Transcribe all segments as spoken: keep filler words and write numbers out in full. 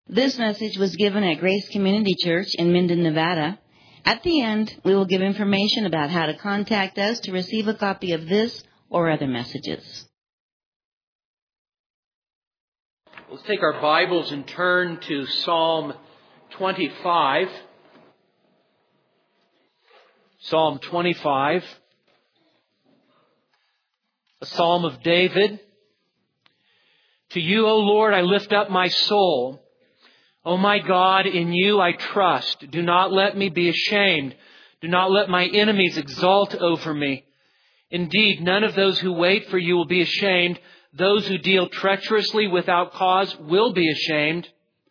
This message was given at Grace Community Church in Minden, Nevada. At the end, we will give information about how to contact us to receive a copy of this or other messages. Let's take our Bibles and turn to Psalm twenty-five. Psalm twenty-five, a psalm of David. To you, O Lord, I lift up my soul. O my God, in you I trust. Do not let me be ashamed. Do not let my enemies exult over me. Indeed, none of those who wait for you will be ashamed. Those who deal treacherously without cause will be ashamed.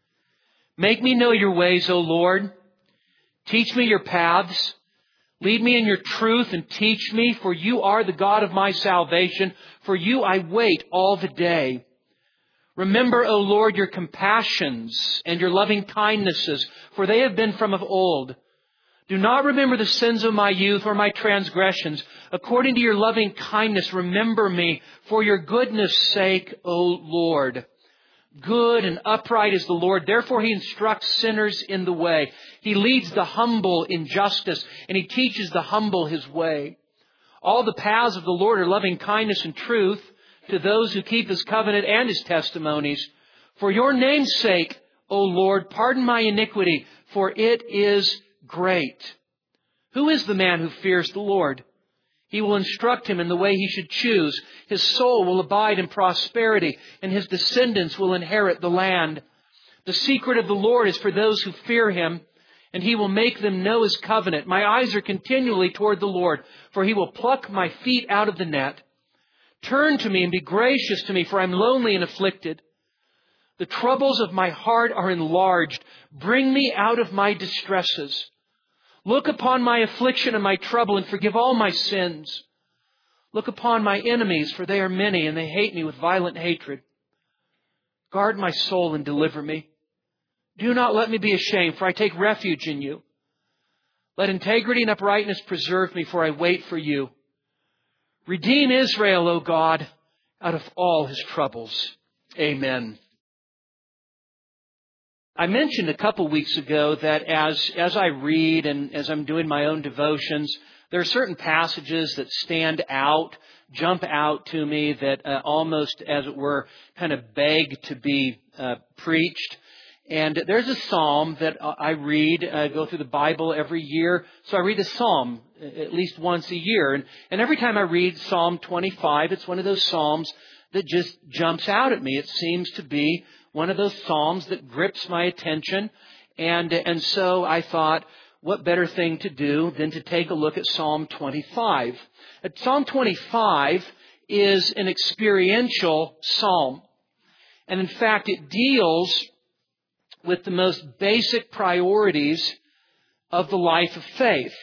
Make me know your ways, O Lord. Teach me your paths. Lead me in your truth and teach me, for you are the God of my salvation. For you I wait all the day. Remember, O Lord, your compassions and your loving kindnesses, for they have been from of old. Do not remember the sins of my youth or my transgressions. According to your loving kindness, remember me for your goodness' sake, O Lord. Good and upright is the Lord. Therefore he instructs sinners in the way. He leads the humble in justice, and he teaches the humble his way. All the paths of the Lord are loving kindness and truth to those who keep his covenant and his testimonies. For your name's sake, O Lord, pardon my iniquity, for it is great. Who is the man who fears the Lord? He will instruct him in the way he should choose. His soul will abide in prosperity, and his descendants will inherit the land. The secret of the Lord is for those who fear him, and he will make them know his covenant. My eyes are continually toward the Lord, for he will pluck my feet out of the net. Turn to me and be gracious to me, for I am lonely and afflicted. The troubles of my heart are enlarged. Bring me out of my distresses. Look upon my affliction and my trouble and forgive all my sins. Look upon my enemies, for they are many, and they hate me with violent hatred. Guard my soul and deliver me. Do not let me be ashamed, for I take refuge in you. Let integrity and uprightness preserve me, for I wait for you. Redeem Israel, O God, out of all his troubles. Amen. I mentioned a couple weeks ago that as, as I read and as I'm doing my own devotions, there are certain passages that stand out, jump out to me that uh, almost, as it were, kind of beg to be uh, preached. And there's a psalm that I read, I go through the Bible every year. So I read a psalm at least once a year. And, and every time I read Psalm twenty-five, it's one of those psalms that just jumps out at me. It seems to be one of those psalms that grips my attention. And, and so I thought, what better thing to do than to take a look at Psalm twenty-five. At Psalm twenty-five is an experiential psalm. And in fact, it deals with the most basic priorities of the life of faith.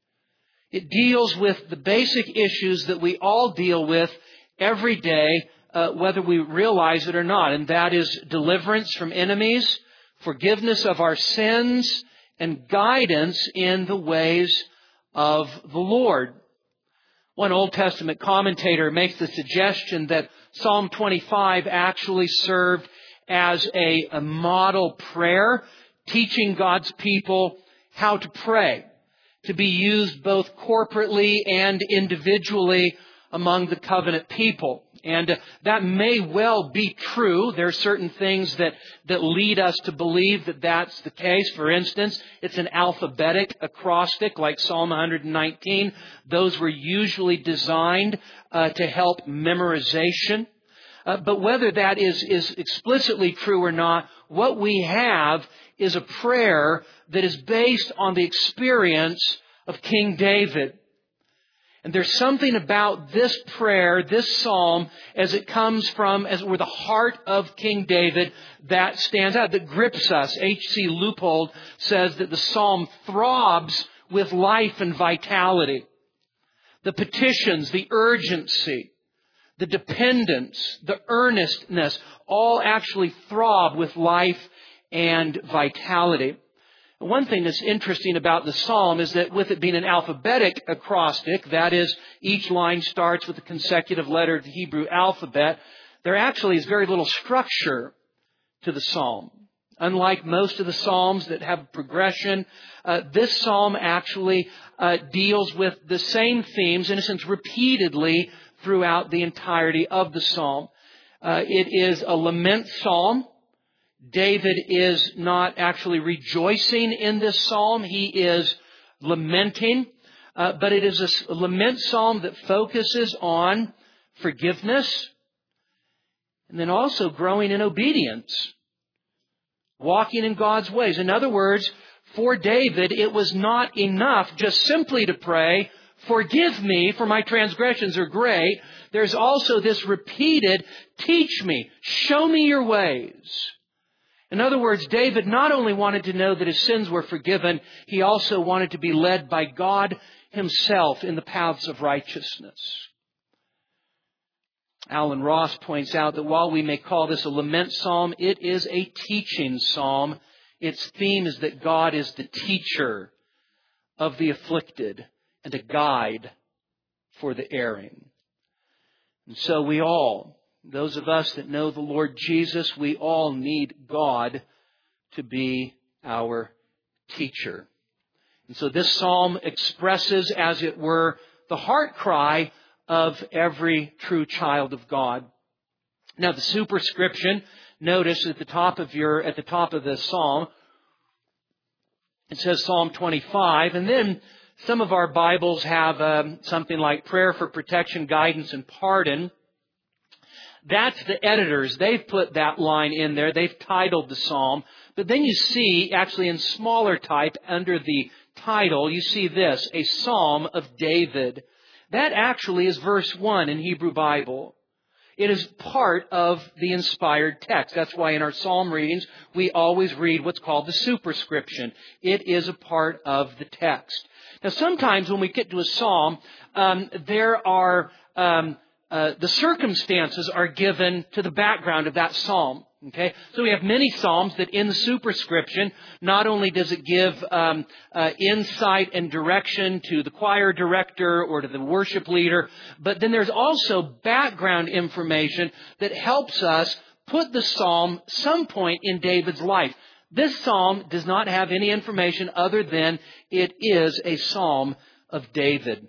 It deals with the basic issues that we all deal with every day, uh, whether we realize it or not. And that is deliverance from enemies, forgiveness of our sins, and guidance in the ways of the Lord. One Old Testament commentator makes the suggestion that Psalm twenty-five actually served as a, a model prayer, teaching God's people how to pray, to be used both corporately and individually among the covenant people. And uh, that may well be true. There are certain things that, that lead us to believe that that's the case. For instance, it's an alphabetic acrostic like Psalm one nineteen. Those were usually designed uh, to help memorization. Uh, but whether that is, is explicitly true or not, what we have is a prayer that is based on the experience of King David. And there's something about this prayer, this psalm, as it comes from, as it were, the heart of King David, that stands out, that grips us. H C Leupold says that the psalm throbs with life and vitality. The petitions, the urgency, the dependence, the earnestness, all actually throb with life and vitality. One thing that's interesting about the psalm is that with it being an alphabetic acrostic, that is, each line starts with a consecutive letter of the Hebrew alphabet, there actually is very little structure to the psalm. Unlike most of the Psalms that have progression, uh, this Psalm actually uh, deals with the same themes, in a sense, repeatedly throughout the entirety of the Psalm. Uh, it is a lament Psalm. David is not actually rejoicing in this Psalm. He is lamenting. Uh, but it is a lament Psalm that focuses on forgiveness and then also growing in obedience. Walking in God's ways. In other words, for David, it was not enough just simply to pray, forgive me for my transgressions are great. There's also this repeated, teach me, show me your ways. In other words, David not only wanted to know that his sins were forgiven, he also wanted to be led by God himself in the paths of righteousness. Alan Ross points out that while we may call this a lament psalm, it is a teaching psalm. Its theme is that God is the teacher of the afflicted and a guide for the erring. And so we all, those of us that know the Lord Jesus, we all need God to be our teacher. And so this psalm expresses, as it were, the heart cry of every true child of God. Now the superscription, notice at the top of your, at the top of the psalm, it says Psalm twenty-five, and then some of our Bibles have um, something like prayer for protection, guidance, and pardon. That's the editors. They've put that line in there. They've titled the psalm. But then you see, actually in smaller type, under the title, you see this, a Psalm of David. That actually is verse one in Hebrew Bible. It is part of the inspired text. That's why in our psalm readings, we always read what's called the superscription. It is a part of the text. Now, sometimes when we get to a psalm, um, there are um, uh, the circumstances are given to the background of that psalm. Okay, so we have many psalms that in the superscription, not only does it give um, uh, insight and direction to the choir director or to the worship leader, but then there's also background information that helps us put the psalm some point in David's life. This psalm does not have any information other than it is a psalm of David.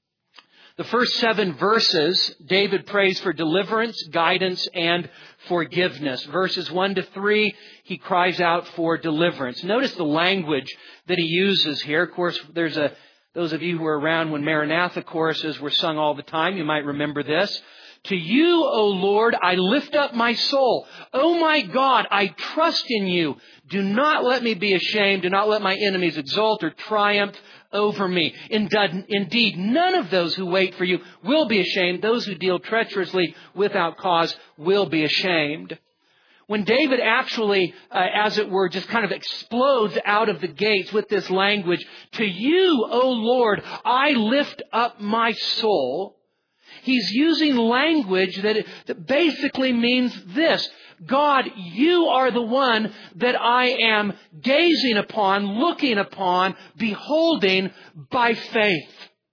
The first seven verses, David prays for deliverance, guidance, and forgiveness. Verses one to three, he cries out for deliverance. Notice the language that he uses here. Of course, there's a, those of you who were around when Maranatha choruses were sung all the time, you might remember this. To you, O Lord, I lift up my soul. O my God, I trust in you. Do not let me be ashamed. Do not let my enemies exult or triumph over me. Indeed, none of those who wait for you will be ashamed. Those who deal treacherously without cause will be ashamed. When David actually, uh, as it were, just kind of explodes out of the gates with this language, to you, O Lord, I lift up my soul. He's using language that, that basically means this. God, you are the one that I am gazing upon, looking upon, beholding by faith.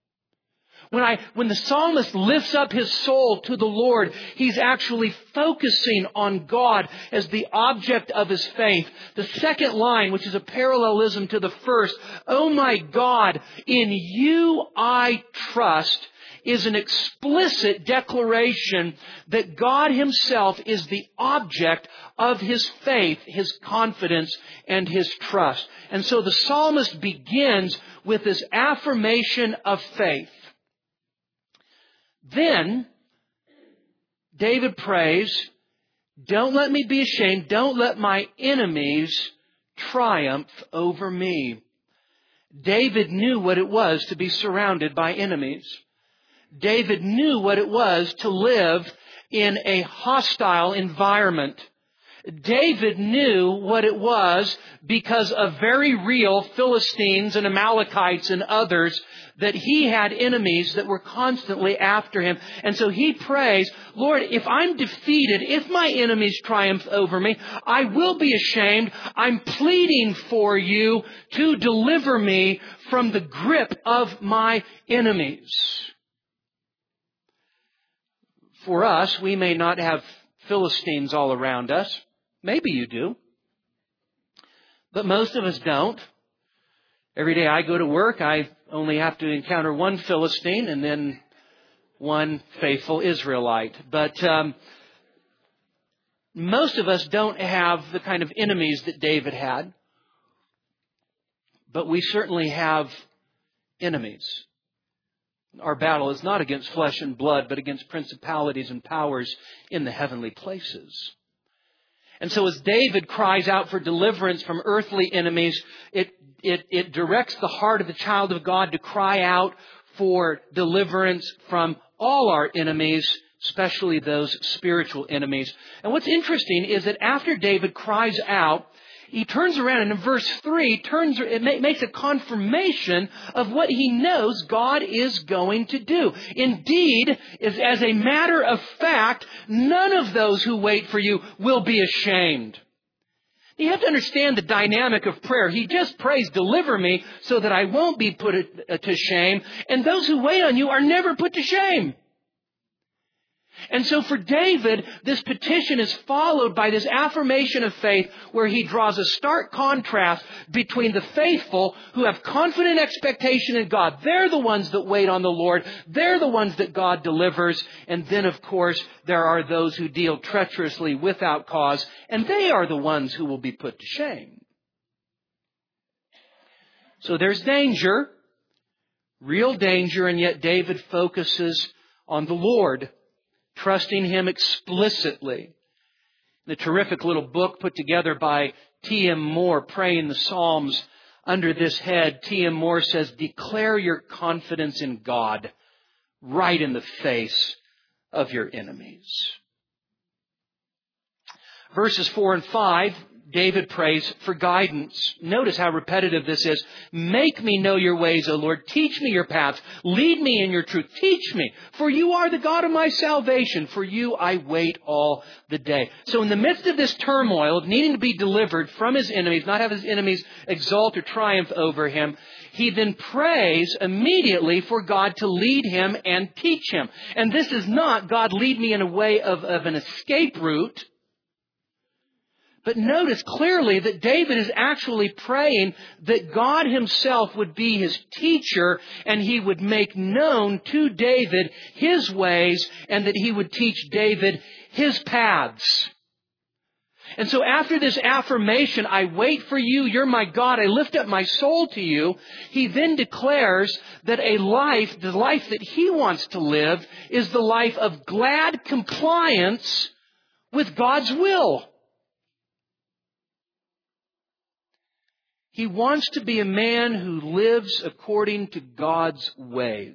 When I, when the psalmist lifts up his soul to the Lord, he's actually focusing on God as the object of his faith. The second line, which is a parallelism to the first, oh my God, in you I trust, is an explicit declaration that God himself is the object of his faith, his confidence, and his trust. And so the psalmist begins with this affirmation of faith. Then, David prays, don't let me be ashamed, don't let my enemies triumph over me. David knew what it was to be surrounded by enemies. David knew what it was to live in a hostile environment. David knew what it was because of very real Philistines and Amalekites and others that he had enemies that were constantly after him. And so he prays, Lord, if I'm defeated, if my enemies triumph over me, I will be ashamed. I'm pleading for you to deliver me from the grip of my enemies. For us, we may not have Philistines all around us. Maybe you do. But most of us don't. Every day I go to work, I only have to encounter one Philistine and then one faithful Israelite. But um, most of us don't have the kind of enemies that David had. But we certainly have enemies. Our battle is not against flesh and blood, but against principalities and powers in the heavenly places. And so as David cries out for deliverance from earthly enemies, it, it, it directs the heart of the child of God to cry out for deliverance from all our enemies, especially those spiritual enemies. And what's interesting is that after David cries out, he turns around and in verse three, turns, it makes a confirmation of what he knows God is going to do. Indeed, as a matter of fact, none of those who wait for you will be ashamed. You have to understand the dynamic of prayer. He just prays, deliver me so that I won't be put to shame. And those who wait on you are never put to shame. And so for David, this petition is followed by this affirmation of faith where he draws a stark contrast between the faithful who have confident expectation in God. They're the ones that wait on the Lord. They're the ones that God delivers. And then, of course, there are those who deal treacherously without cause, and they are the ones who will be put to shame. So there's danger, real danger, and yet David focuses on the Lord, trusting Him explicitly. The terrific little book put together by T M Moore, Praying the Psalms, under this head, T M Moore says, declare your confidence in God right in the face of your enemies. Verses four and five, David prays for guidance. Notice how repetitive this is. Make me know your ways, O Lord. Teach me your paths. Lead me in your truth. Teach me, for you are the God of my salvation. For you I wait all the day. So in the midst of this turmoil of needing to be delivered from his enemies, not have his enemies exalt or triumph over him, he then prays immediately for God to lead him and teach him. And this is not, God, lead me in a way of, of an escape route. But notice clearly that David is actually praying that God Himself would be his teacher and He would make known to David His ways and that He would teach David His paths. And so after this affirmation, I wait for you, you're my God, I lift up my soul to you, he then declares that a life, the life that he wants to live, is the life of glad compliance with God's will. He wants to be a man who lives according to God's ways.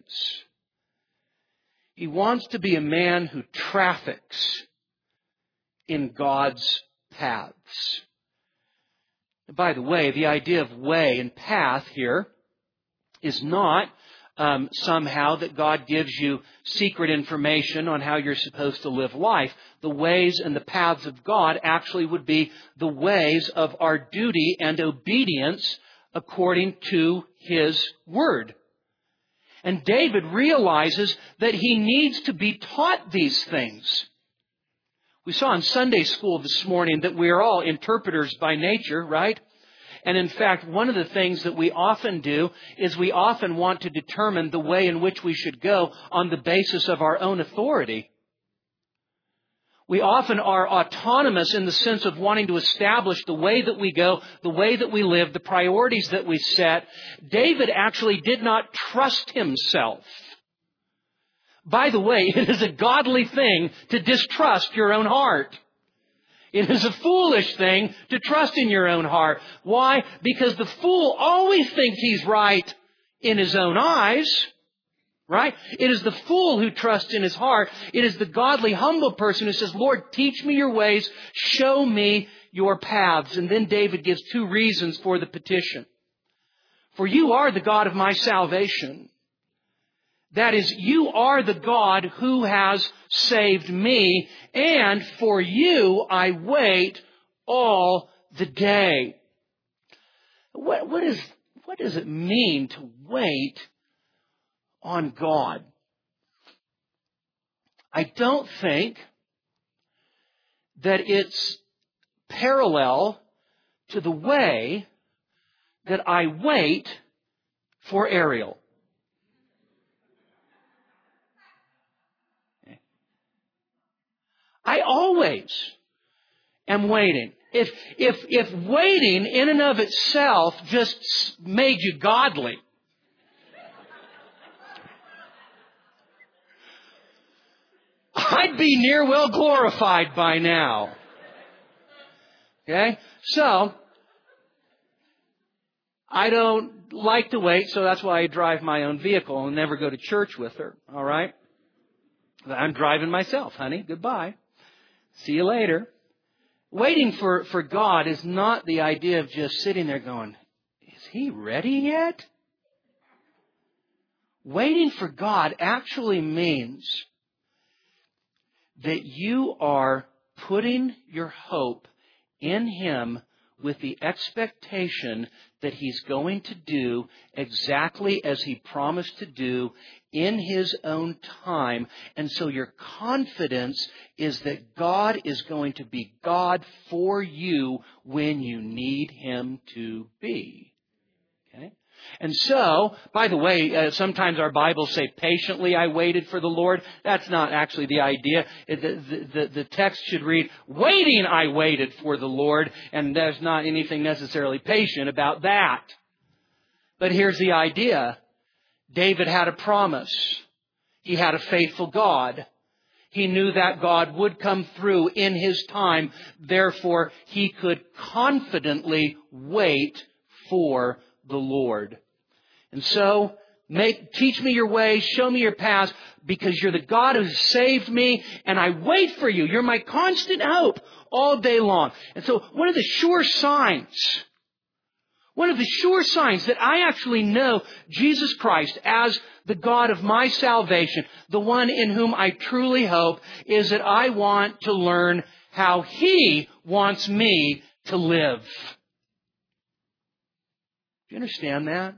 He wants to be a man who traffics in God's paths. By the way, the idea of way and path here is not um, somehow that God gives you secret information on how you're supposed to live life. The ways and the paths of God actually would be the ways of our duty and obedience according to His Word. And David realizes that he needs to be taught these things. We saw in Sunday school this morning that we are all interpreters by nature, right? And in fact, one of the things that we often do is we often want to determine the way in which we should go on the basis of our own authority. We often are autonomous in the sense of wanting to establish the way that we go, the way that we live, the priorities that we set. David actually did not trust himself. By the way, it is a godly thing to distrust your own heart. It is a foolish thing to trust in your own heart. Why? Because the fool always thinks he's right in his own eyes. Right? It is the fool who trusts in his heart. It is the godly, humble person who says, Lord, teach me your ways. Show me your paths. And then David gives two reasons for the petition. For you are the God of my salvation. That is, you are the God who has saved me, and for you I wait all the day. What, what, is, what does it mean to wait on God? I don't think that it's parallel to the way that I wait for Ariel. I always am waiting. If, if, if waiting in and of itself just made you godly, I'd be near well glorified by now. Okay? So, I don't like to wait, so that's why I drive my own vehicle and never go to church with her. All right? I'm driving myself, honey. Goodbye. See you later. Waiting for, for God is not the idea of just sitting there going, is He ready yet? Waiting for God actually means that you are putting your hope in Him with the expectation that He's going to do exactly as He promised to do in His own time. And so your confidence is that God is going to be God for you when you need Him to be. Okay? And so, by the way, uh, sometimes our Bibles say, patiently I waited for the Lord. That's not actually the idea. The, the, the, the text should read, waiting I waited for the Lord. And there's not anything necessarily patient about that. But here's the idea. David had a promise. He had a faithful God. He knew that God would come through in His time. Therefore, he could confidently wait for the Lord. And so, make, teach me your ways, show me your paths, because you're the God who saved me, and I wait for you. You're my constant hope all day long. And so, one of the sure signs, one of the sure signs that I actually know Jesus Christ as the God of my salvation, the one in whom I truly hope, is that I want to learn how He wants me to live. Do you understand that?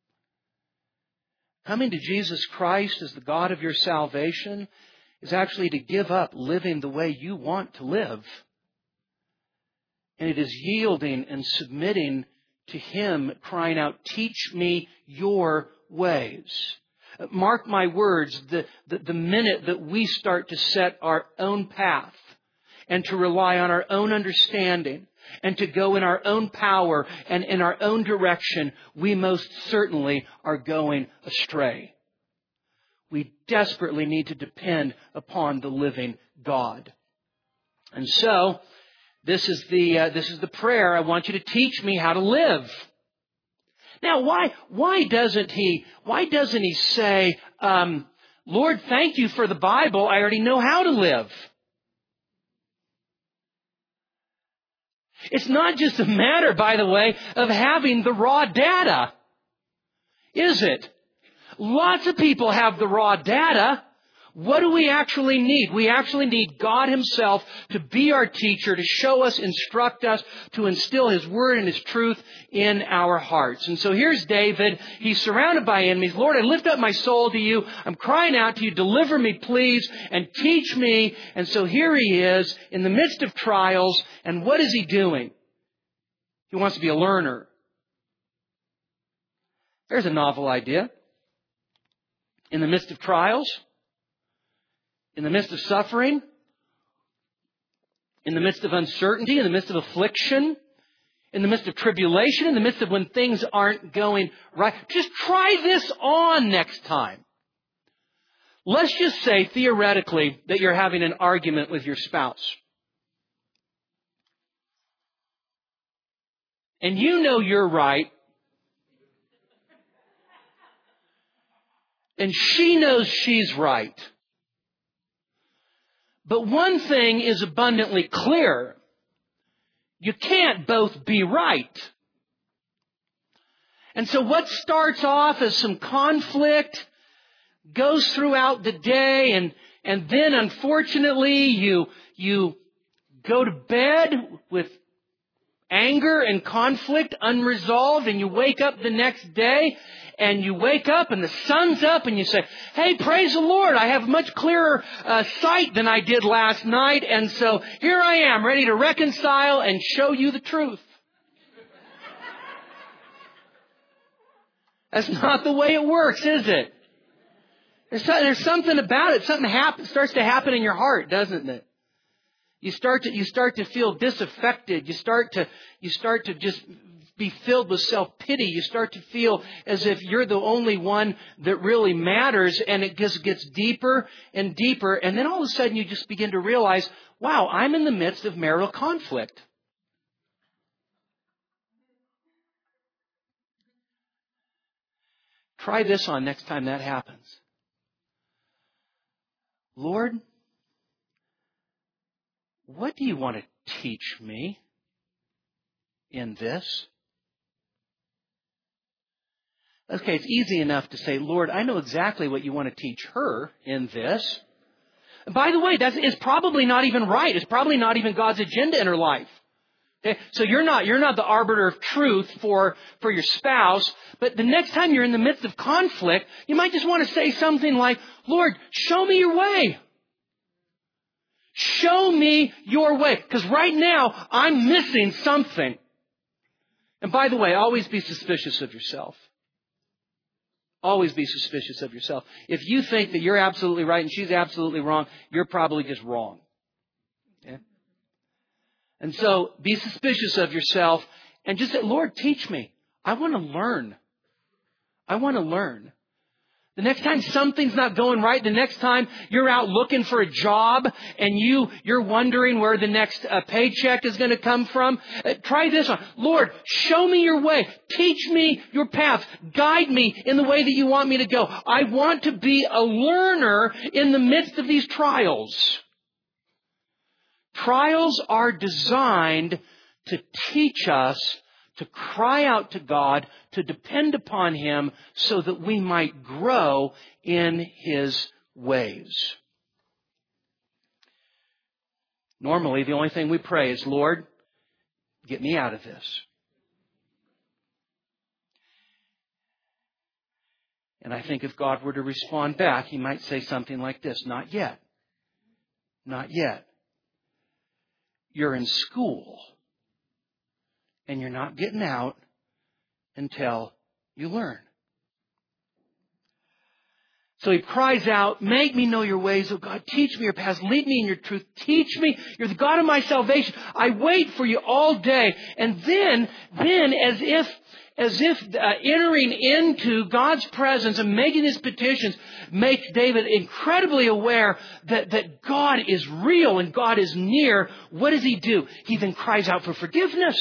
Coming to Jesus Christ as the God of your salvation is actually to give up living the way you want to live. And it is yielding and submitting to Him, crying out, teach me your ways. Mark my words, the, the, the minute that we start to set our own path and to rely on our own understanding and to go in our own power and in our own direction, we most certainly are going astray. We desperately need to depend upon the living God. And so, this is the uh, this is the prayer. I want you to teach me how to live. Now, why why doesn't he why doesn't he say, um, Lord, thank you for the Bible. I already know how to live. It's not just a matter, by the way, of having the raw data, is it? Lots of people have the raw data. What do we actually need? We actually need God Himself to be our teacher, to show us, instruct us, to instill His Word and His truth in our hearts. And so here's David. He's surrounded by enemies. Lord, I lift up my soul to you. I'm crying out to you. Deliver me, please, and teach me. And so here he is in the midst of trials. And what is he doing? He wants to be a learner. There's a novel idea. In the midst of trials, in the midst of suffering, in the midst of uncertainty, in the midst of affliction, in the midst of tribulation, in the midst of when things aren't going right. Just try this on next time. Let's just say, theoretically, that you're having an argument with your spouse. And you know you're right. And she knows she's right. But one thing is abundantly clear. You can't both be right. And so what starts off as some conflict goes throughout the day, and, and then unfortunately you, you go to bed with anger and conflict unresolved, and you wake up the next day, and you wake up and the sun's up, and you say, hey, praise the Lord, I have much clearer uh, sight than I did last night, and so here I am, ready to reconcile and show you the truth. That's not the way it works, is it? There's, there's something about it. Something happens, starts to happen in your heart, doesn't it? You start to, you start to feel disaffected. You start to, you start to just be filled with self-pity. You start to feel as if you're the only one that really matters, and it just gets deeper and deeper. And then all of a sudden you just begin to realize, wow, I'm in the midst of marital conflict. Try this on next time that happens. Lord, what do you want to teach me in this? Okay, it's easy enough to say, Lord, I know exactly what you want to teach her in this. And by the way, that's it's probably not even right. It's probably not even God's agenda in her life. Okay? So you're not you're not the arbiter of truth for, for your spouse. But the next time you're in the midst of conflict, you might just want to say something like, Lord, show me your way. Show me your way. Because right now, I'm missing something. And by the way, always be suspicious of yourself. Always be suspicious of yourself. If you think that you're absolutely right and she's absolutely wrong, you're probably just wrong. Okay? And so be suspicious of yourself and just say, Lord, teach me. I want to learn. I want to learn. The next time something's not going right, the next time you're out looking for a job and you, you're wondering where the next uh, paycheck is going to come from, uh, try this one. Lord, show me your way. Teach me your path. Guide me in the way that you want me to go. I want to be a learner in the midst of these trials. Trials are designed to teach us to cry out to God, to depend upon Him so that we might grow in His ways. Normally, the only thing we pray is, Lord, get me out of this. And I think if God were to respond back, He might say something like this, not yet. Not yet. You're in school. And you're not getting out until you learn. So he cries out, make me know your ways, O God. Teach me your paths. Lead me in your truth. Teach me. You're the God of my salvation. I wait for you all day. And then, then as if, as if uh, entering into God's presence and making his petitions makes David incredibly aware that, that God is real and God is near. What does he do? He then cries out for forgiveness.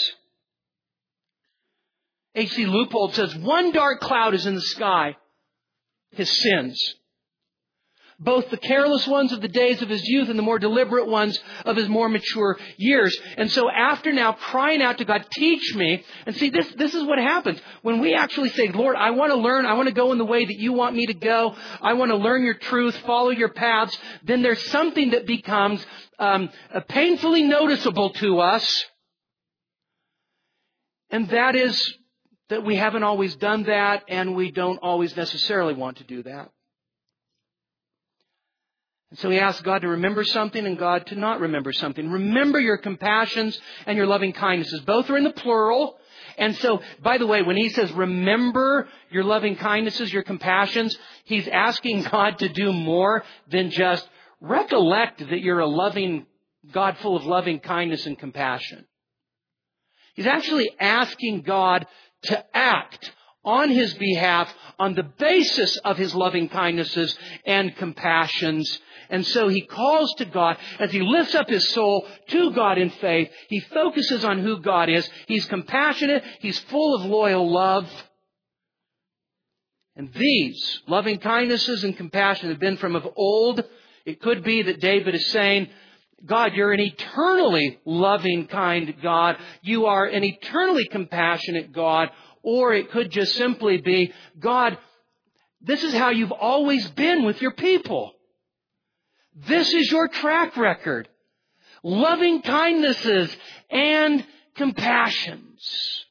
H C Leupold says, one dark cloud is in the sky, his sins. Both the careless ones of the days of his youth and the more deliberate ones of his more mature years. And so after now crying out to God, teach me. And see, this, this is what happens. When we actually say, Lord, I want to learn. I want to go in the way that you want me to go. I want to learn your truth, follow your paths. Then there's something that becomes um, painfully noticeable to us. And that is that we haven't always done that, and we don't always necessarily want to do that. And so he asks God to remember something and God to not remember something. Remember your compassions and your loving kindnesses. Both are in the plural. And so, by the way, when he says remember your loving kindnesses, your compassions, he's asking God to do more than just recollect that you're a loving God full of loving kindness and compassion. He's actually asking God to act on his behalf on the basis of his loving kindnesses and compassions. And so he calls to God as he lifts up his soul to God in faith. He focuses on who God is. He's compassionate. He's full of loyal love. And these loving kindnesses and compassion have been from of old. It could be that David is saying, God, you're an eternally loving, kind God. You are an eternally compassionate God. Or it could just simply be, God, this is how you've always been with your people. This is your track record. Loving kindnesses and compassions.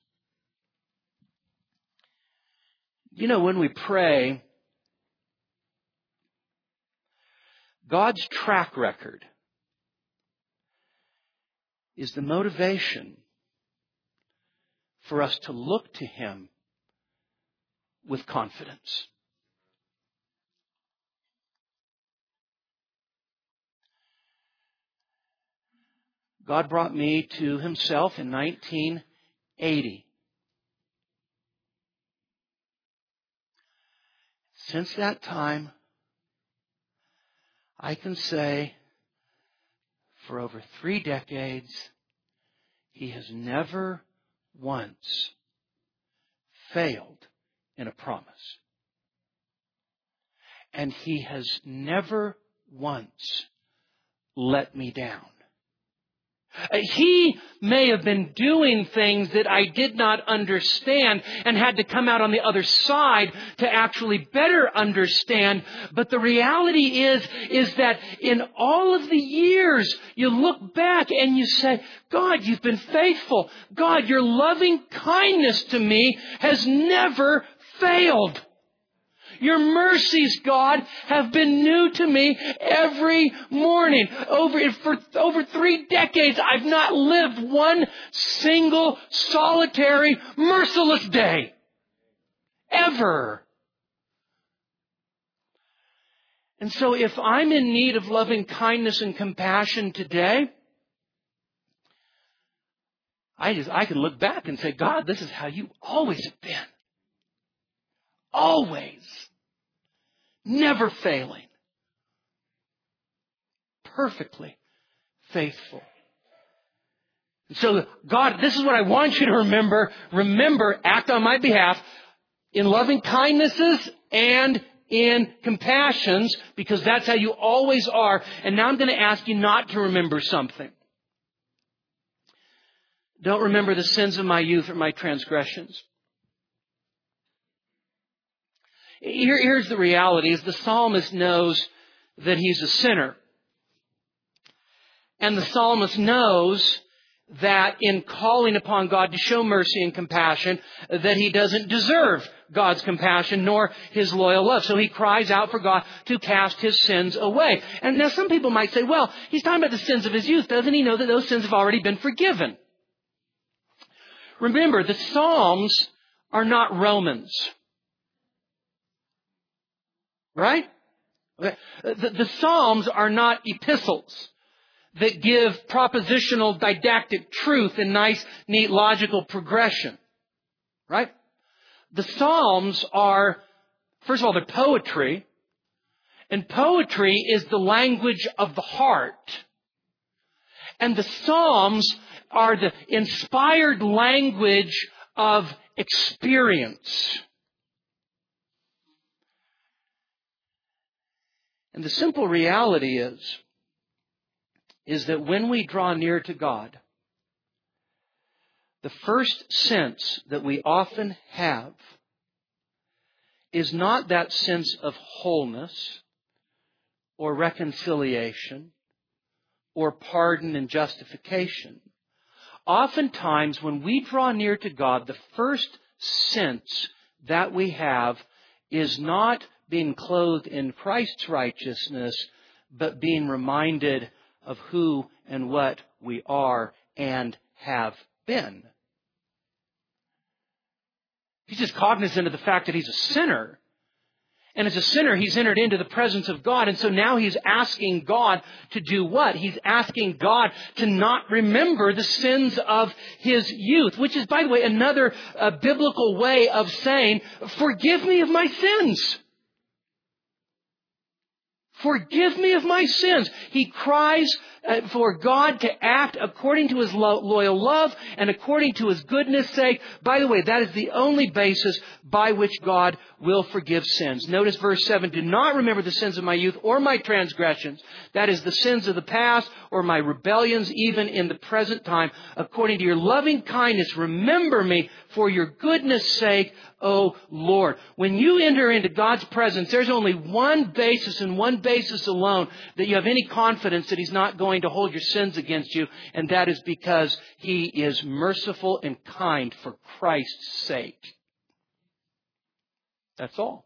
You know, when we pray, God's track record is the motivation for us to look to Him with confidence. God brought me to Himself in nineteen eighty. Since that time, I can say for over three decades, He has never once failed in a promise. And He has never once let me down. He may have been doing things that I did not understand and had to come out on the other side to actually better understand. But the reality is, is that in all of the years, you look back and you say, God, you've been faithful. God, your loving kindness to me has never failed. Your mercies, God, have been new to me every morning. Over, for over three decades, I've not lived one single, solitary, merciless day. Ever. And so if I'm in need of loving kindness and compassion today, I just, I can look back and say, God, this is how you always have been. Always. Never failing. Perfectly faithful. And so, God, this is what I want you to remember. Remember, act on my behalf in loving kindnesses and in compassions, because that's how you always are. And now I'm going to ask you not to remember something. Don't remember the sins of my youth or my transgressions. Here, here's the reality, is the psalmist knows that he's a sinner. And the psalmist knows that in calling upon God to show mercy and compassion, that he doesn't deserve God's compassion nor His loyal love. So he cries out for God to cast his sins away. And now some people might say, well, he's talking about the sins of his youth. Doesn't he know that those sins have already been forgiven? Remember, the Psalms are not Romans. Right? Okay. The, the Psalms are not epistles that give propositional didactic truth in nice, neat, logical progression. Right? The Psalms are, first of all, they're poetry. And poetry is the language of the heart. And the Psalms are the inspired language of experience. And the simple reality is, is that when we draw near to God, the first sense that we often have is not that sense of wholeness or reconciliation or pardon and justification. Oftentimes, when we draw near to God, the first sense that we have is not being clothed in Christ's righteousness, but being reminded of who and what we are and have been. He's just cognizant of the fact that he's a sinner. And as a sinner, he's entered into the presence of God. And so now he's asking God to do what? He's asking God to not remember the sins of his youth, which is, by the way, another uh, biblical way of saying, forgive me of my sins. Forgive me of my sins. He cries uh, for God to act according to His lo- loyal love and according to His goodness sake. By the way, that is the only basis by which God will forgive sins. Notice verse seven, do not remember the sins of my youth or my transgressions. That is the sins of the past or my rebellions even in the present time. According to your loving kindness, remember me for your goodness sake, O Lord. When you enter into God's presence, there's only one basis and one basis alone that you have any confidence that He's not going to hold your sins against you, and that is because He is merciful and kind for Christ's sake. That's all.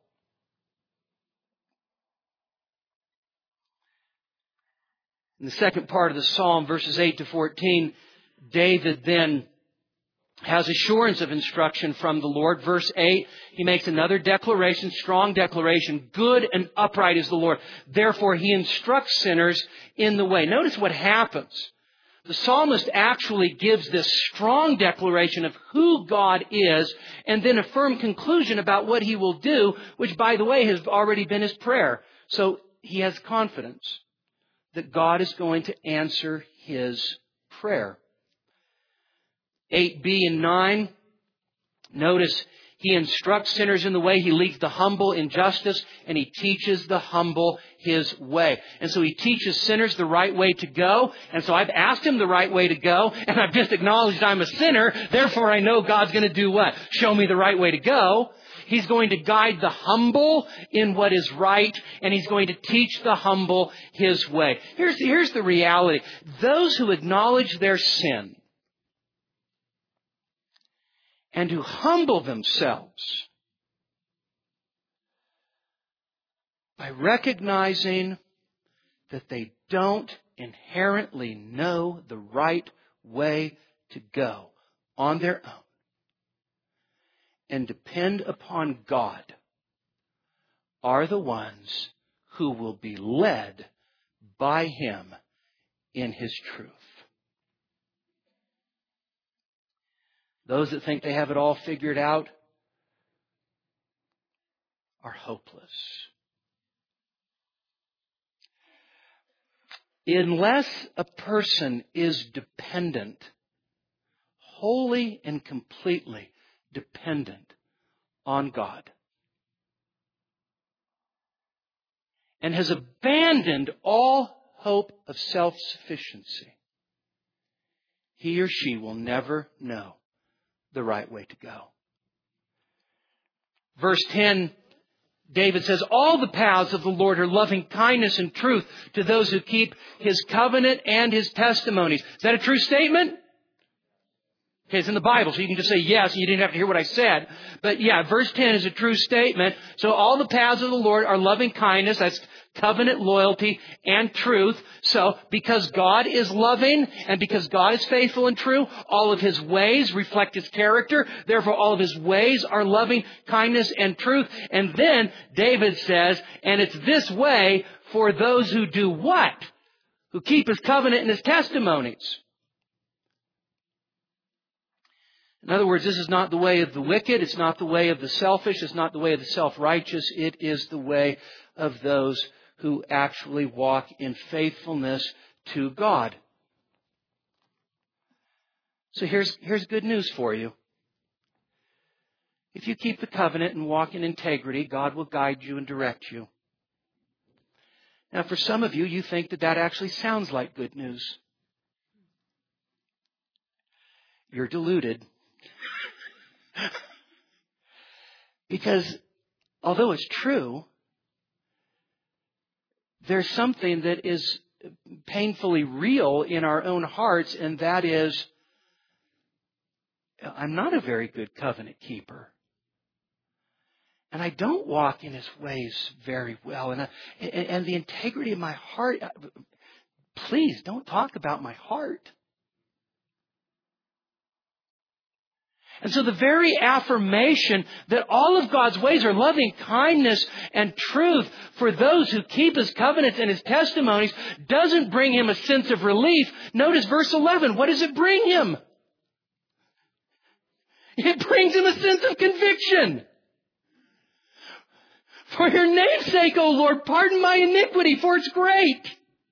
In the second part of the Psalm, verses eight to fourteen, David then has assurance of instruction from the Lord. Verse eight, he makes another declaration, strong declaration. Good and upright is the Lord. Therefore, he instructs sinners in the way. Notice what happens. The psalmist actually gives this strong declaration of who God is and then a firm conclusion about what he will do, which, by the way, has already been his prayer. So he has confidence that God is going to answer his prayer. eight b and nine, notice he instructs sinners in the way, he leads the humble in justice, and he teaches the humble his way. And so he teaches sinners the right way to go, and so I've asked him the right way to go, and I've just acknowledged I'm a sinner, therefore I know God's going to do what? Show me the right way to go. He's going to guide the humble in what is right, and he's going to teach the humble his way. Here's, here's the reality. Those who acknowledge their sin and who humble themselves by recognizing that they don't inherently know the right way to go on their own and depend upon God are the ones who will be led by him in his truth. Those that think they have it all figured out are hopeless. Unless a person is dependent, wholly and completely dependent on God, and has abandoned all hope of self-sufficiency, he or she will never know the right way to go. Verse ten, David says, all the paths of the Lord are loving kindness and truth to those who keep his covenant and his testimonies. Is that a true statement? Okay, it's in the Bible, so you can just say yes, and you didn't have to hear what I said. But yeah, verse ten is a true statement. So all the paths of the Lord are loving kindness, that's covenant loyalty and truth. So because God is loving and because God is faithful and true, all of his ways reflect his character. Therefore, all of his ways are loving kindness and truth. And then David says, and it's this way for those who do what? Who keep his covenant and his testimonies. In other words, this is not the way of the wicked. It's not the way of the selfish. It's not the way of the self-righteous. It is the way of those who actually walk in faithfulness to God. So here's, here's good news for you. If you keep the covenant and walk in integrity, God will guide you and direct you. Now, for some of you, you think that that actually sounds like good news. You're deluded. Because although it's true, there's something that is painfully real in our own hearts, and that is, I'm not a very good covenant keeper. And I don't walk in his ways very well. And, I, and, and the integrity of my heart, please don't talk about my heart. And so the very affirmation that all of God's ways are loving kindness and truth for those who keep his covenants and his testimonies doesn't bring him a sense of relief. Notice verse eleven. What does it bring him? It brings him a sense of conviction. For your name's sake, O Lord, pardon my iniquity, for it's great.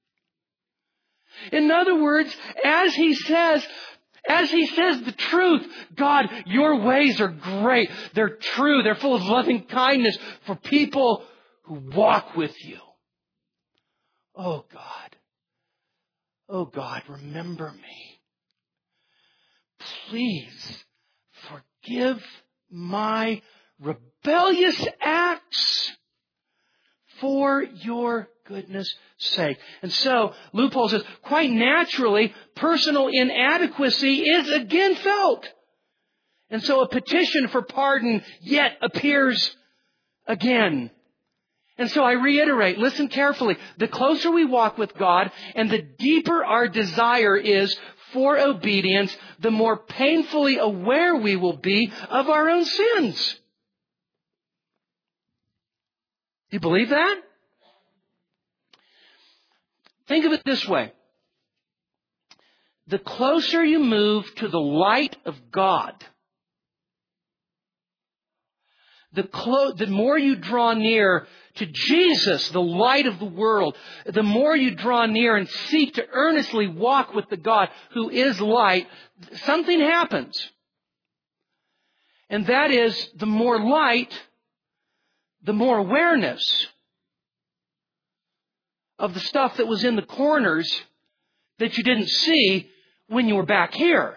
In other words, as he says, As he says the truth, God, your ways are great. They're true. They're full of loving kindness for people who walk with you. Oh God. Oh God, remember me. Please forgive my rebellious acts for your goodness sake. And so, Loophole says, quite naturally, personal inadequacy is again felt. And so a petition for pardon yet appears again. And so I reiterate, listen carefully. The closer we walk with God and the deeper our desire is for obedience, the more painfully aware we will be of our own sins. You believe that? Think of it this way. The closer you move to the light of God, the, clo- the more you draw near to Jesus, the light of the world, the more you draw near and seek to earnestly walk with the God who is light, something happens. And that is, the more light, the more awareness of the stuff that was in the corners that you didn't see when you were back here.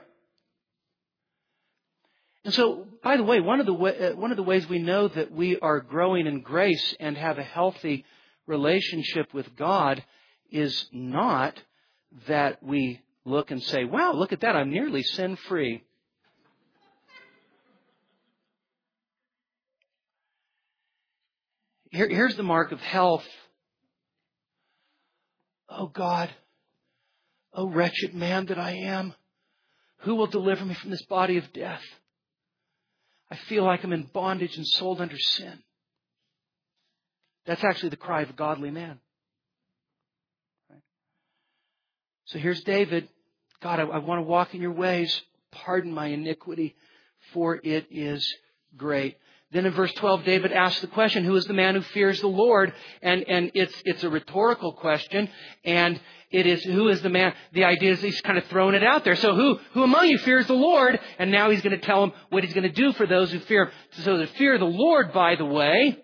And so, by the way, one of the way, uh, one of the ways we know that we are growing in grace and have a healthy relationship with God is not that we look and say, wow, look at that, I'm nearly sin-free. Here, here's the mark of health. Oh God, oh wretched man that I am, who will deliver me from this body of death? I feel like I'm in bondage and sold under sin. That's actually the cry of a godly man. Right? So here's David. God, I, I want to walk in your ways. Pardon my iniquity, for it is great. Then in verse twelve, David asks the question, who is the man who fears the Lord? And, and it's, it's a rhetorical question. And it is, who is the man? The idea is he's kind of throwing it out there. So who, who among you fears the Lord? And now he's going to tell them what he's going to do for those who fear him. So the fear of the Lord, by the way,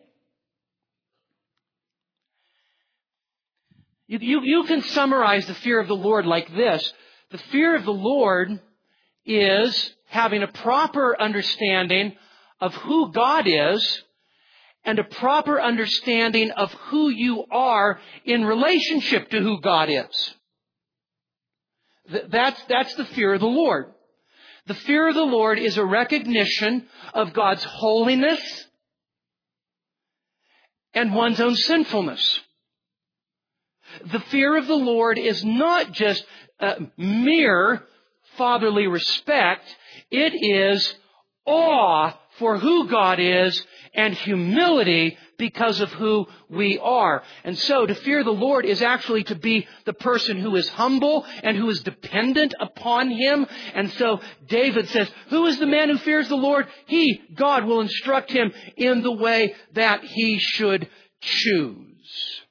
you, you, you can summarize the fear of the Lord like this. The fear of the Lord is having a proper understanding of who God is and a proper understanding of who you are in relationship to who God is. That's, that's the fear of the Lord. The fear of the Lord is a recognition of God's holiness and one's own sinfulness. The fear of the Lord is not just uh, mere fatherly respect. It is awe for who God is and humility because of who we are. And so to fear the Lord is actually to be the person who is humble and who is dependent upon Him. And so David says, who is the man who fears the Lord? He, God, will instruct him in the way that he should choose.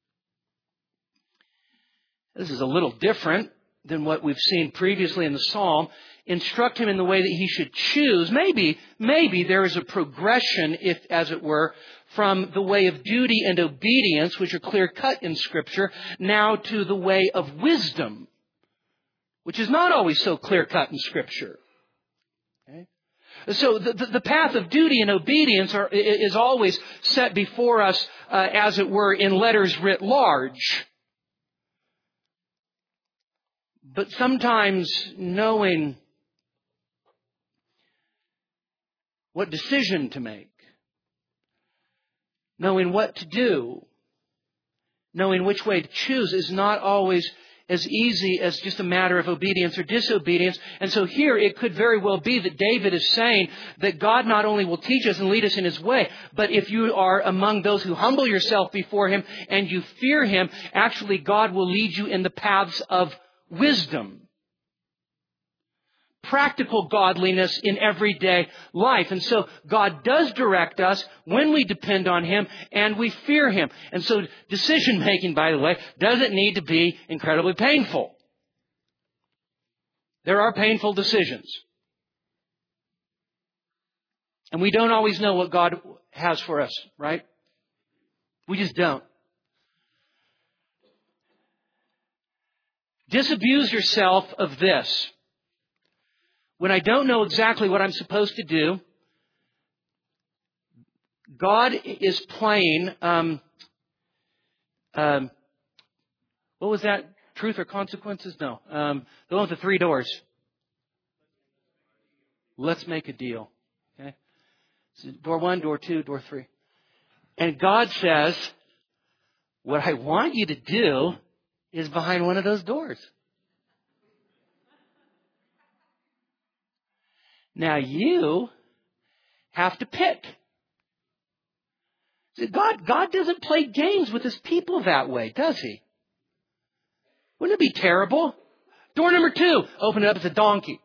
This is a little different than what we've seen previously in the Psalm. Instruct him in the way that he should choose. Maybe, maybe there is a progression, if as it were, from the way of duty and obedience, which are clear-cut in Scripture, now to the way of wisdom, which is not always so clear-cut in Scripture. Okay? So the, the, the path of duty and obedience are, is always set before us, uh, as it were, in letters writ large. But sometimes knowing what decision to make, knowing what to do, knowing which way to choose is not always as easy as just a matter of obedience or disobedience. And so here it could very well be that David is saying that God not only will teach us and lead us in His way, but if you are among those who humble yourself before Him and you fear Him, actually God will lead you in the paths of wisdom. Practical godliness in everyday life. And so God does direct us when we depend on Him and we fear Him. And so decision making, by the way, doesn't need to be incredibly painful. There are painful decisions. And we don't always know what God has for us, right? We just don't. Disabuse yourself of this. When I don't know exactly what I'm supposed to do, God is playing, um, um, what was that? Truth or consequences? No. Um, the one with the three doors. Let's make a deal. Okay. So door one, door two, door three. And God says, what I want you to do is behind one of those doors. Now you have to pick. God, God doesn't play games with His people that way, does He? Wouldn't it be terrible? Door number two, open it up, it's a donkey.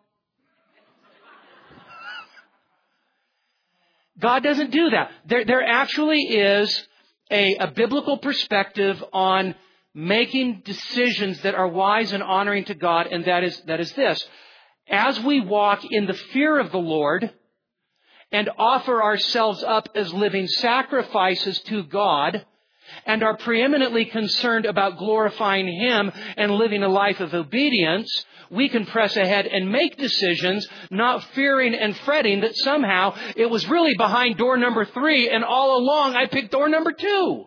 God doesn't do that. There, there actually is a, a biblical perspective on making decisions that are wise and honoring to God, and that is, that is this. As we walk in the fear of the Lord and offer ourselves up as living sacrifices to God, and are preeminently concerned about glorifying Him and living a life of obedience, we can press ahead and make decisions, not fearing and fretting that somehow it was really behind door number three and all along I picked door number two.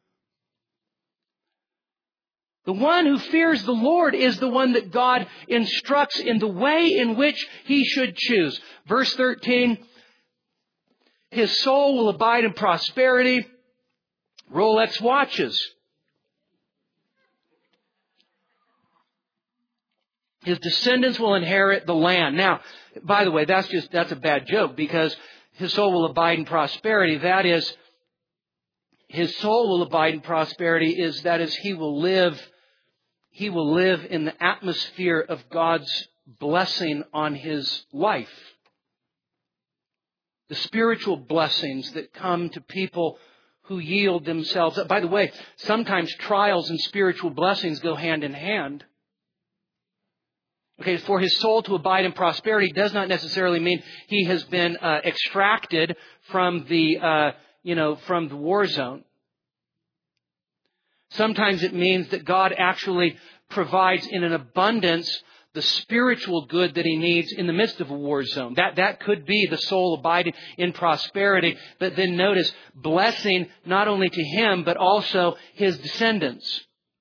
The one who fears the Lord is the one that God instructs in the way in which he should choose. Verse thirteen, his soul will abide in prosperity. Rolex watches. His descendants will inherit the land. Now, by the way, that's just, that's a bad joke, because his soul will abide in prosperity. That is, his soul will abide in prosperity is, that is, he will live, he will live in the atmosphere of God's blessing on his life. The spiritual blessings that come to people who yield themselves up. By the way, sometimes trials and spiritual blessings go hand in hand. Okay, for his soul to abide in prosperity does not necessarily mean he has been uh, extracted from the, uh, you know, from the war zone. Sometimes it means that God actually provides in an abundance the spiritual good that he needs in the midst of a war zone. That, that could be the soul abiding in prosperity. But then notice, blessing not only to him, but also his descendants.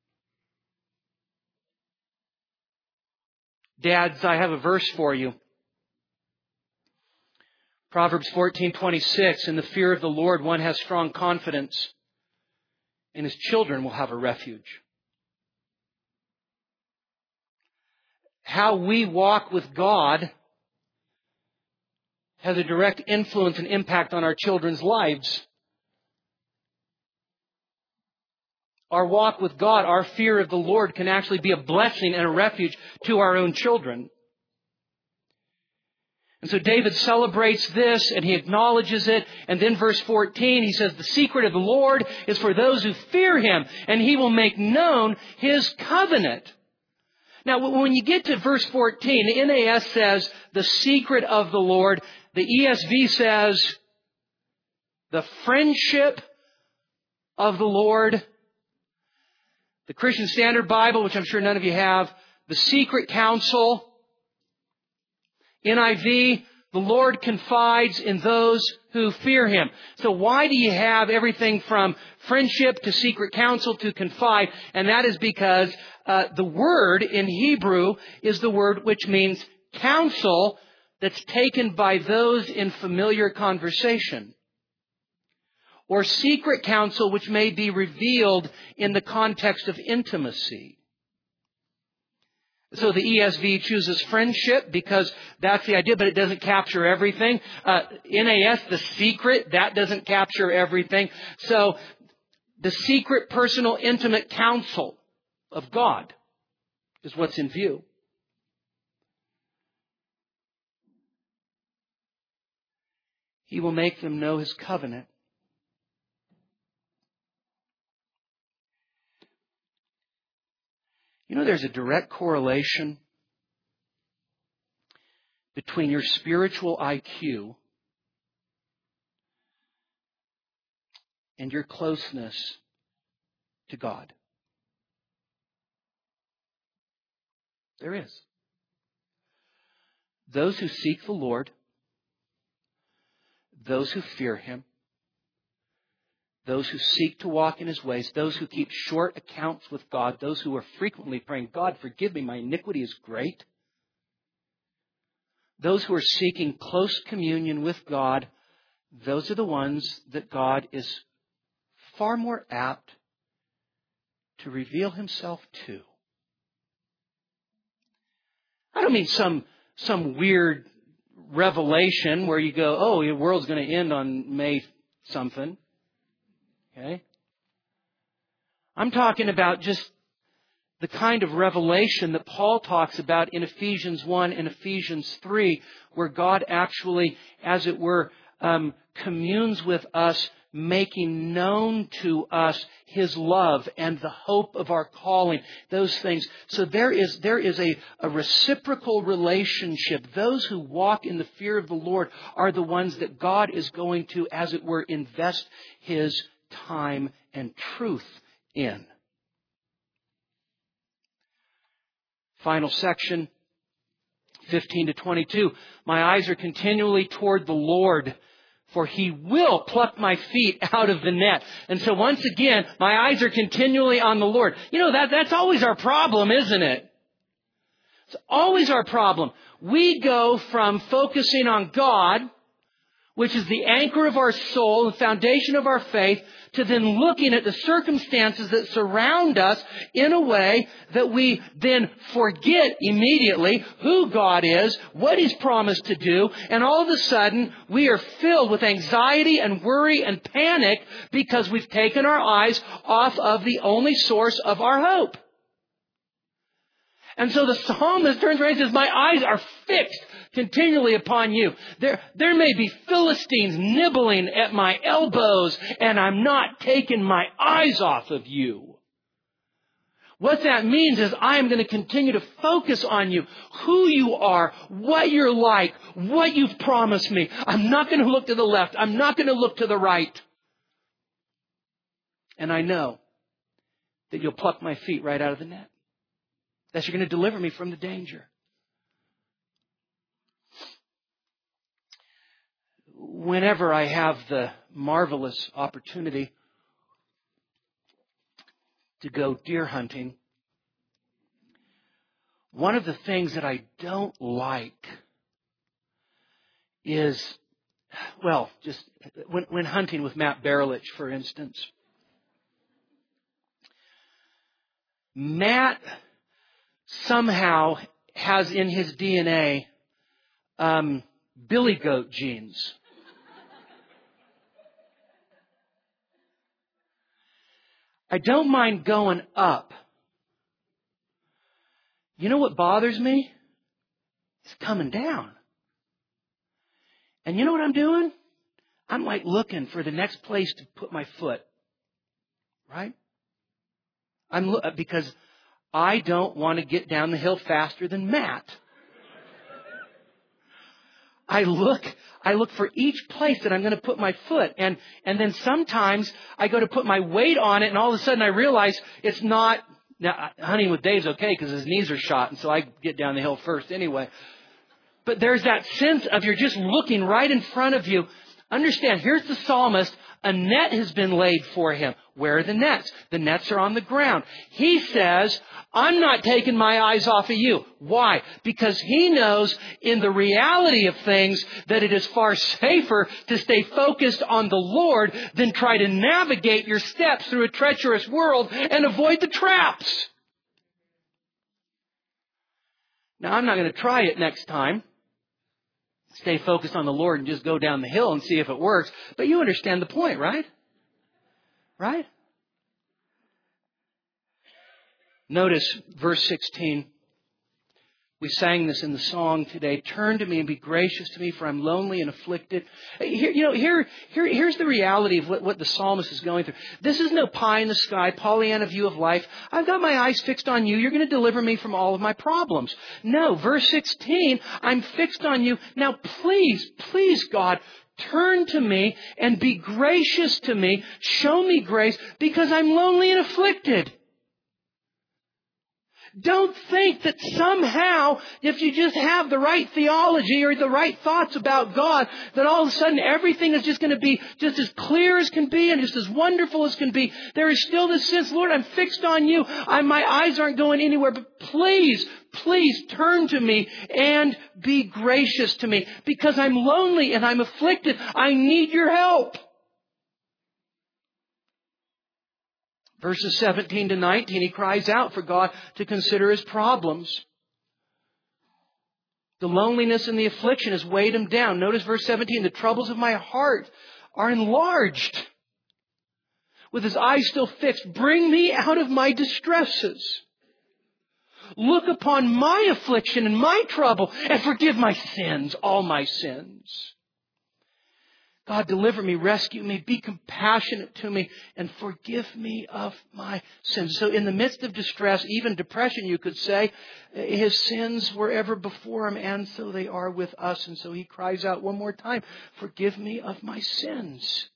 Dads, I have a verse for you. Proverbs fourteen twenty-six, in the fear of the Lord one has strong confidence, and his children will have a refuge. How we walk with God has a direct influence and impact on our children's lives. Our walk with God, our fear of the Lord, can actually be a blessing and a refuge to our own children. And so David celebrates this and he acknowledges it. And then verse fourteen, he says, the secret of the Lord is for those who fear him, and he will make known his covenant. Now, when you get to verse fourteen, the N A S says, the secret of the Lord. The E S V says, the friendship of the Lord. The Christian Standard Bible, which I'm sure none of you have, the secret counsel. N I V, the Lord confides in those who fear him. So why do you have everything from friendship to secret counsel to confide? And that is because uh, the word in Hebrew is the word which means counsel that's taken by those in familiar conversation. Or secret counsel which may be revealed in the context of intimacy. So the E S V chooses friendship because that's the idea, but it doesn't capture everything. Uh, N A S, the secret, that doesn't capture everything. So the secret, personal, intimate counsel of God is what's in view. He will make them know his covenant. You know, there's a direct correlation between your spiritual I Q and your closeness to God. There is. Those who seek the Lord, those who fear him, those who seek to walk in his ways, those who keep short accounts with God, those who are frequently praying, God, forgive me, my iniquity is great. Those who are seeking close communion with God, those are the ones that God is far more apt to reveal himself to. I don't mean some, some weird Revelation where you go, oh, the world's going to end on May something. Okay? I'm talking about just the kind of revelation that Paul talks about in Ephesians one and Ephesians three, where God actually, as it were, um, communes with us, making known to us His love and the hope of our calling, those things. So there is, there is a, a reciprocal relationship. Those who walk in the fear of the Lord are the ones that God is going to, as it were, invest His time and truth in. Final section, fifteen to twenty-two. My eyes are continually toward the Lord, for He will pluck my feet out of the net. And so once again, my eyes are continually on the Lord. You know, that, that's always our problem, isn't it? It's always our problem. We go from focusing on God, which is the anchor of our soul, the foundation of our faith, to then looking at the circumstances that surround us in a way that we then forget immediately who God is, what He's promised to do, and all of a sudden we are filled with anxiety and worry and panic because we've taken our eyes off of the only source of our hope. And so the psalmist turns around and says, my eyes are fixed continually upon you. There, there may be Philistines nibbling at my elbows, and I'm not taking my eyes off of you. What that means is I am going to continue to focus on you, who you are, what you're like, what you've promised me. I'm not going to look to the left. I'm not going to look to the right. And I know that you'll pluck my feet right out of the net. That you're going to deliver me from the danger. Whenever I have the marvelous opportunity to go deer hunting, one of the things that I don't like is, well, just when, when hunting with Matt Berlich, for instance. Matt somehow has in his D N A um, billy goat genes. I don't mind going up. You know what bothers me? It's coming down. And you know what I'm doing? I'm like looking for the next place to put my foot. Right? I'm lo- because I don't want to get down the hill faster than Matt. I look, I look for each place that I'm going to put my foot. And, and then sometimes I go to put my weight on it and all of a sudden I realize it's not, now hunting with Dave's okay because his knees are shot and so I get down the hill first anyway. But there's that sense of you're just looking right in front of you. Understand, here's the psalmist. A net has been laid for him. Where are the nets? The nets are on the ground. He says, I'm not taking my eyes off of you. Why? Because he knows in the reality of things that it is far safer to stay focused on the Lord than try to navigate your steps through a treacherous world and avoid the traps. Now, I'm not going to try it next time. Stay focused on the Lord and just go down the hill and see if it works. But you understand the point, right? Right? Notice verse sixteen. We sang this in the song today. Turn to me and be gracious to me, for I'm lonely and afflicted. Here, you know, here, here, here's the reality of what, what the psalmist is going through. This is no pie in the sky, Pollyanna view of life. I've got my eyes fixed on you. You're going to deliver me from all of my problems. No, verse sixteen, I'm fixed on you. Now, please, please, God, turn to me and be gracious to me. Show me grace because I'm lonely and afflicted. Don't think that somehow, if you just have the right theology or the right thoughts about God, that all of a sudden everything is just going to be just as clear as can be and just as wonderful as can be. There is still this sense, Lord, I'm fixed on you. I, my eyes aren't going anywhere, but please, please turn to me and be gracious to me because I'm lonely and I'm afflicted. I need your help. Verses seventeen to nineteen, he cries out for God to consider his problems. The loneliness and the affliction has weighed him down. Notice verse seventeen, the troubles of my heart are enlarged. With his eyes still fixed, bring me out of my distresses. Look upon my affliction and my trouble and forgive my sins, all my sins. God, deliver me, rescue me, be compassionate to me, and forgive me of my sins. So in the midst of distress, even depression, you could say, his sins were ever before him, and so they are with us. And so he cries out one more time, forgive me of my sins.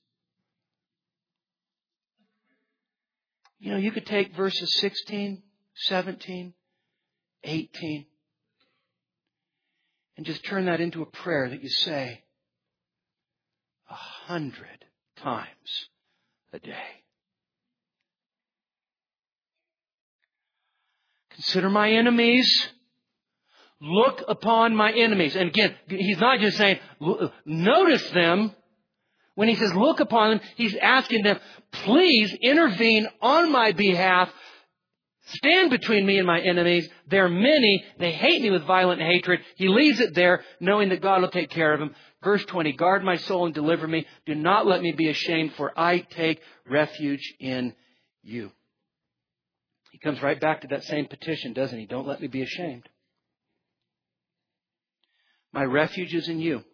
You know, you could take verses sixteen, seventeen, eighteen, and just turn that into a prayer that you say a hundred times a day. Consider my enemies. Look upon my enemies. And again, he's not just saying, notice them. When he says look upon them, he's asking them, please intervene on my behalf. Stand between me and my enemies. They're many. They hate me with violent hatred. He leaves it there, knowing that God will take care of him. Verse twenty, guard my soul and deliver me. Do not let me be ashamed, for I take refuge in you. He comes right back to that same petition, doesn't he? Don't let me be ashamed. My refuge is in you.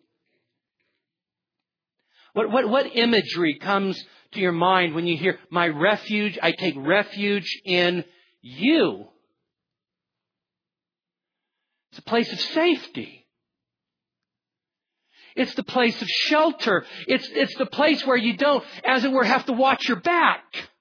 What, what, what imagery comes to your mind when you hear, my refuge, I take refuge in you? It's a place of safety. It's the place of shelter. It's, it's the place where you don't, as it were, have to watch your back.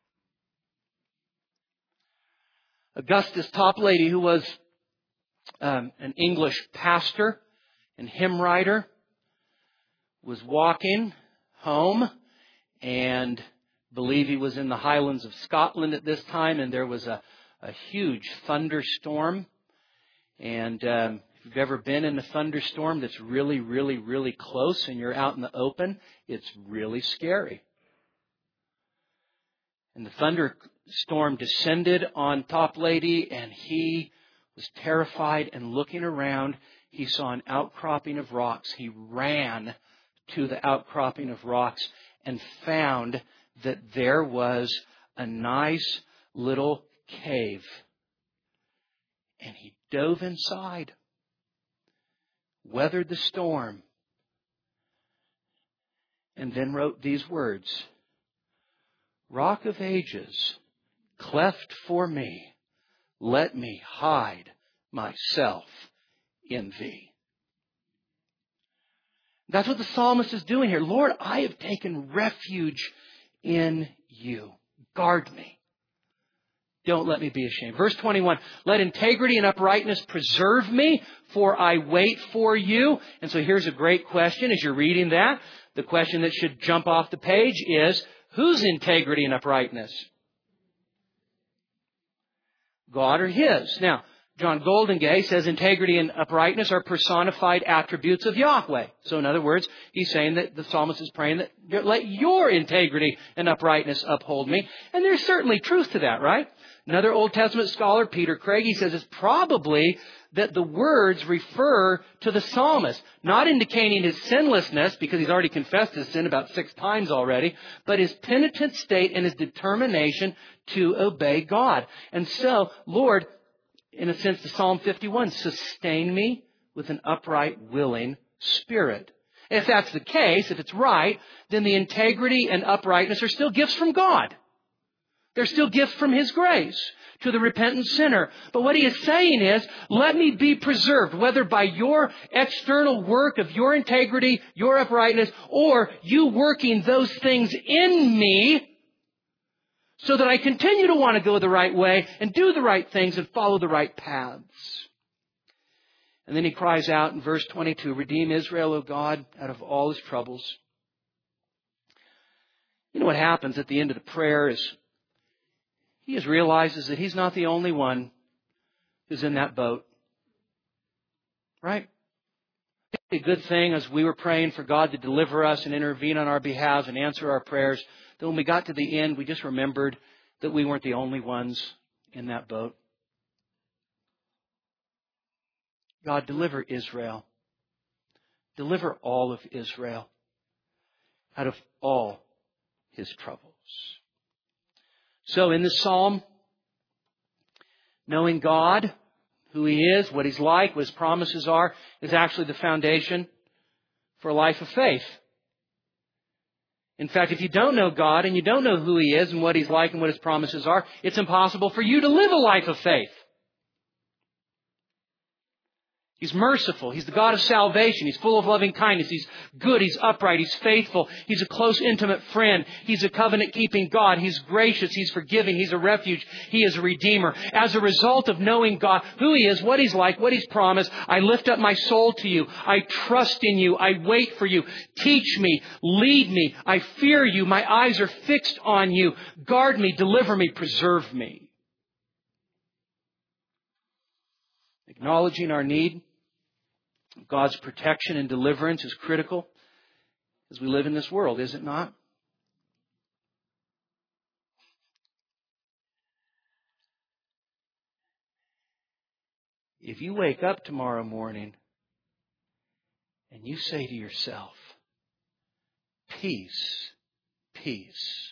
Augustus Toplady, who was um, an English pastor and hymn writer, was walking home, and believe he was in the Highlands of Scotland at this time, and there was a, a huge thunderstorm. And um, if you've ever been in a thunderstorm that's really, really, really close and you're out in the open, it's really scary. And the thunderstorm descended on Toplady, and he was terrified, and looking around, he saw an outcropping of rocks. He ran to the outcropping of rocks and found that there was a nice little cave. And he dove inside, weathered the storm, and then wrote these words, Rock of Ages, cleft for me, let me hide myself in thee. That's what the psalmist is doing here. Lord, I have taken refuge in you. Guard me. Don't let me be ashamed. Verse twenty-one, let integrity and uprightness preserve me, for I wait for you. And so here's a great question as you're reading that. The question that should jump off the page is, whose integrity and uprightness? God or his? Now, John Goldingay says integrity and uprightness are personified attributes of Yahweh. So in other words, he's saying that the psalmist is praying that let your integrity and uprightness uphold me. And there's certainly truth to that, right? Another Old Testament scholar, Peter Craig, he says it's probably that the words refer to the psalmist, not indicating his sinlessness, because he's already confessed his sin about six times already, but his penitent state and his determination to obey God. And so, Lord, in a sense, the Psalm fifty-one, sustain me with an upright, willing spirit. And if that's the case, if it's right, then the integrity and uprightness are still gifts from God. They're still gifts from His grace to the repentant sinner. But what he is saying is, let me be preserved, whether by your external work of your integrity, your uprightness, or you working those things in me, so that I continue to want to go the right way and do the right things and follow the right paths. And then he cries out in verse twenty-two, redeem Israel, O God, out of all his troubles. You know what happens at the end of the prayer is he just realizes that he's not the only one who's in that boat. Right? A good thing as we were praying for God to deliver us and intervene on our behalf and answer our prayers, that when we got to the end, we just remembered that we weren't the only ones in that boat. God, deliver Israel. Deliver all of Israel out of all his troubles. So in this psalm, knowing God, who He is, what He's like, what His promises are, is actually the foundation for a life of faith. In fact, if you don't know God and you don't know who He is and what He's like and what His promises are, it's impossible for you to live a life of faith. He's merciful. He's the God of salvation. He's full of loving kindness. He's good. He's upright. He's faithful. He's a close, intimate friend. He's a covenant-keeping God. He's gracious. He's forgiving. He's a refuge. He is a redeemer. As a result of knowing God, who He is, what He's like, what He's promised, I lift up my soul to You. I trust in You. I wait for You. Teach me. Lead me. I fear You. My eyes are fixed on You. Guard me. Deliver me. Preserve me. Acknowledging our need, God's protection and deliverance is critical as we live in this world, is it not? If you wake up tomorrow morning and you say to yourself, peace, peace,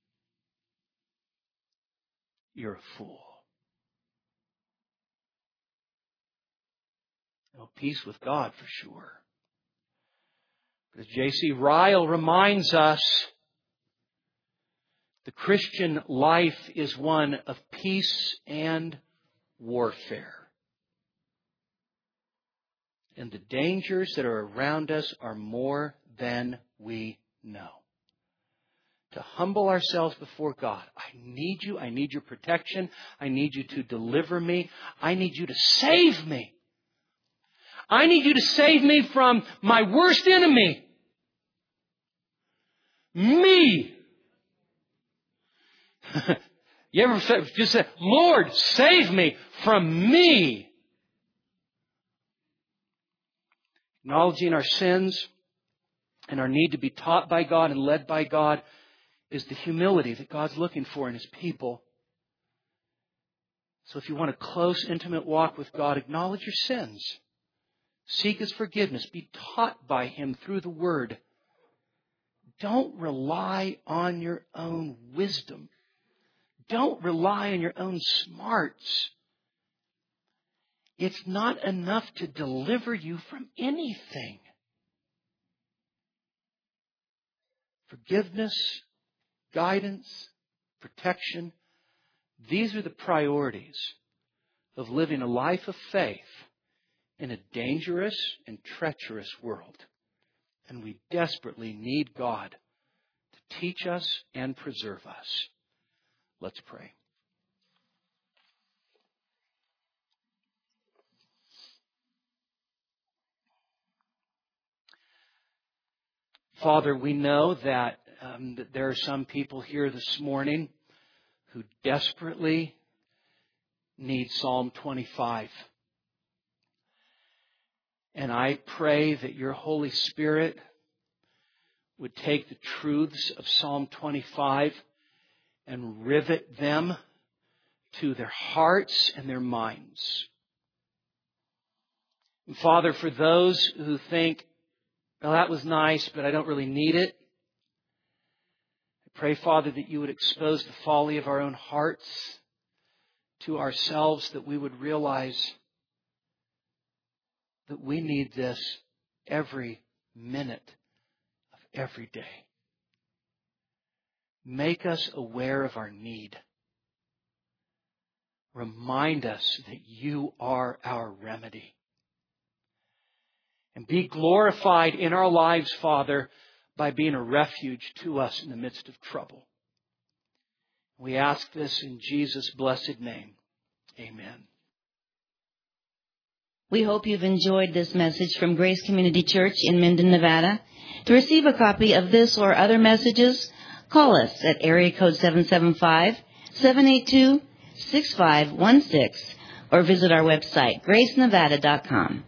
you're a fool. No peace with God for sure. But as J C Ryle reminds us, the Christian life is one of peace and warfare. And the dangers that are around us are more than we know. To humble ourselves before God. I need You. I need Your protection. I need You to deliver me. I need You to save me. I need You to save me from my worst enemy. Me. You ever say, just say, Lord, save me from me. Acknowledging our sins and our need to be taught by God and led by God is the humility that God's looking for in His people. So if you want a close, intimate walk with God, acknowledge your sins. Seek His forgiveness. Be taught by Him through the Word. Don't rely on your own wisdom. Don't rely on your own smarts. It's not enough to deliver you from anything. Forgiveness, guidance, protection. These are the priorities of living a life of faith in a dangerous and treacherous world. And we desperately need God to teach us and preserve us. Let's pray. Father, we know that, um, that there are some people here this morning who desperately need Psalm twenty-five. And I pray that Your Holy Spirit would take the truths of Psalm twenty-five and rivet them to their hearts and their minds. And Father, for those who think, well, that was nice, but I don't really need it, I pray, Father, that You would expose the folly of our own hearts to ourselves, that we would realize that we need this every minute of every day. Make us aware of our need. Remind us that You are our remedy. And be glorified in our lives, Father, by being a refuge to us in the midst of trouble. We ask this in Jesus' blessed name. Amen. We hope you've enjoyed this message from Grace Community Church in Minden, Nevada. To receive a copy of this or other messages, call us at area code seven seven five, seven eight two, six five one six or visit our website, grace nevada dot com.